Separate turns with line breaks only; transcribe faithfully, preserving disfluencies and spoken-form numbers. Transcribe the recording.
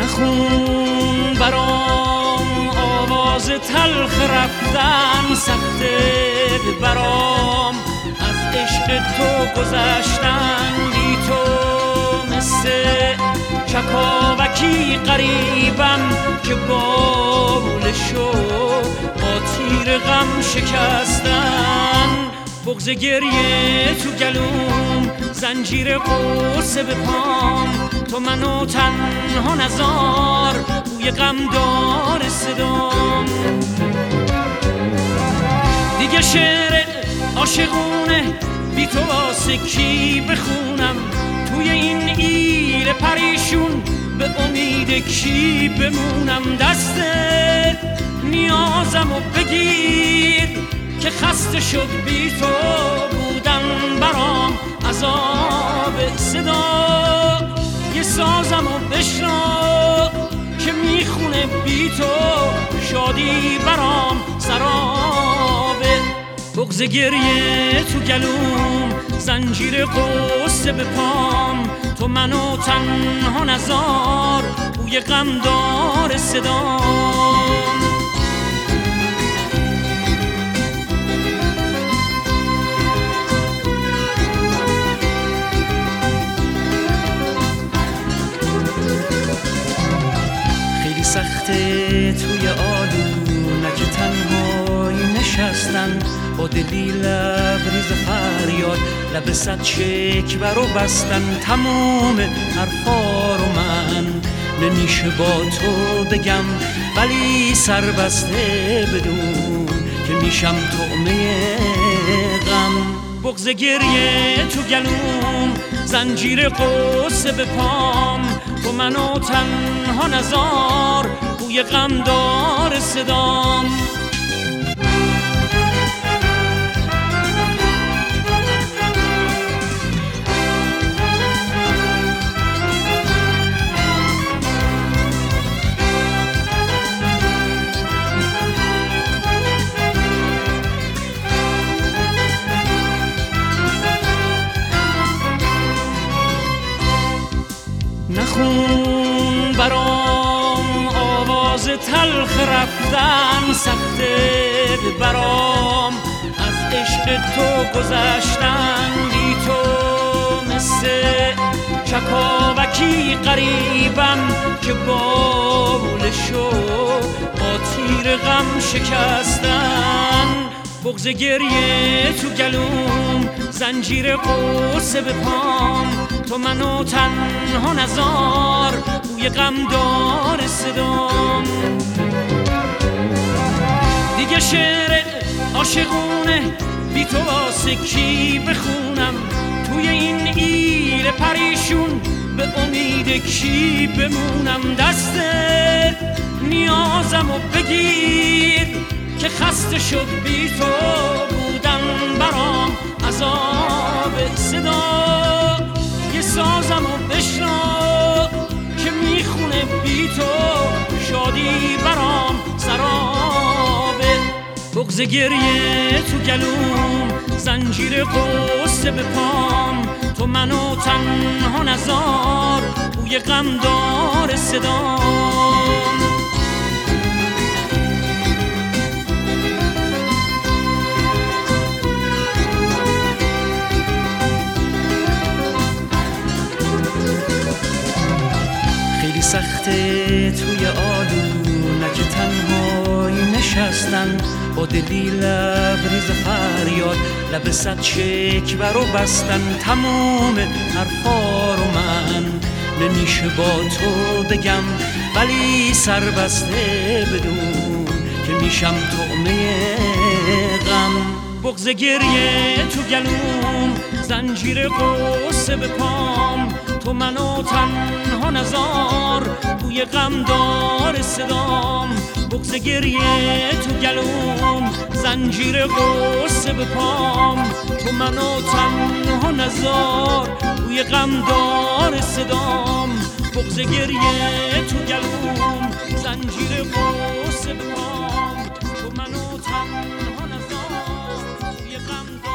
نخون برام آواز تلخ رفتن، سخته برام از عشق تو گذشتن. بی تو مثل چکاوکی غریبم که بالشو با تیر غم شکستن. بغض گریه تو گلوم، زنجیر قصه به پام، تو منو تنها نزار، بوی غم دار صدام. دیگه شعر عاشقونه بی تو واسه کی بخونم؟ توی این ایل پریشون به امید کی بمونم؟ دستت نیازمو بگیر که خسته شد بی تو بودن برام عذاب صدا. یه سازمو بشنو که میخونه بی تو شادی برام سرابه. بغض گریه تو گلوم، زنجیر قصه به پام، تو منو تنها نزار، بوی غم دار صدام. خیلی سخته توی آلونک تنهایی نشستن، با دلی لبریز فریاد لب صد شکوه رو بستن. تموم حرفا رو من نمیشه با تو بگم، ولی سر بسته بدون که میشم طعمه غم. بغض گریه تو گلوم، زنجیر قصه به پام، تو منو تنها نزار، بوی غم دار صدام. نخون برام آواز تلخ رفتن، سخته برام از عشق تو گذشتن. بی تو مثل چکاوکی غریبم که بالشو با تیر غم شکستن. بغض گریه تو گلوم، زنجیر قصه به پام، تو منو تنها نزار، بوی غم دار صدام. دیگه شعر عاشقونه بی تو واسه کی بخونم؟ توی این ایل پریشون به امید کی بمونم؟ دستت نیازمو بگیر که خسته شد بی تو بودن برام عذاب صدا. یه سازمو بشنو که میخونه بی تو شادی برام سرابه. بغض گریه تو گلوم، زنجیر قصه به پام، تو منو تنها نزار، بوی غم دار صدام. خیلی سخته توی آلونک تنهایی نشستن، با دلی لبریز فریاد لب صد شکوه رو بستن. تموم حرفا رو من نمیشه با تو بگم، ولی سر بسته بدون که میشم طعمه غم. بغض گریه تو گلوم، زنجیر قصه به پام، تو منو تنها نزار، بوی غم دار صدام. بغض گریه تو گلوم، زنجیر قصه به پام، تو منو تنها نزار، بوی غم دار صدام. بغض گریه تو گلوم، زنجیر قصه به پام، تو منو تنها نزار، بوی غم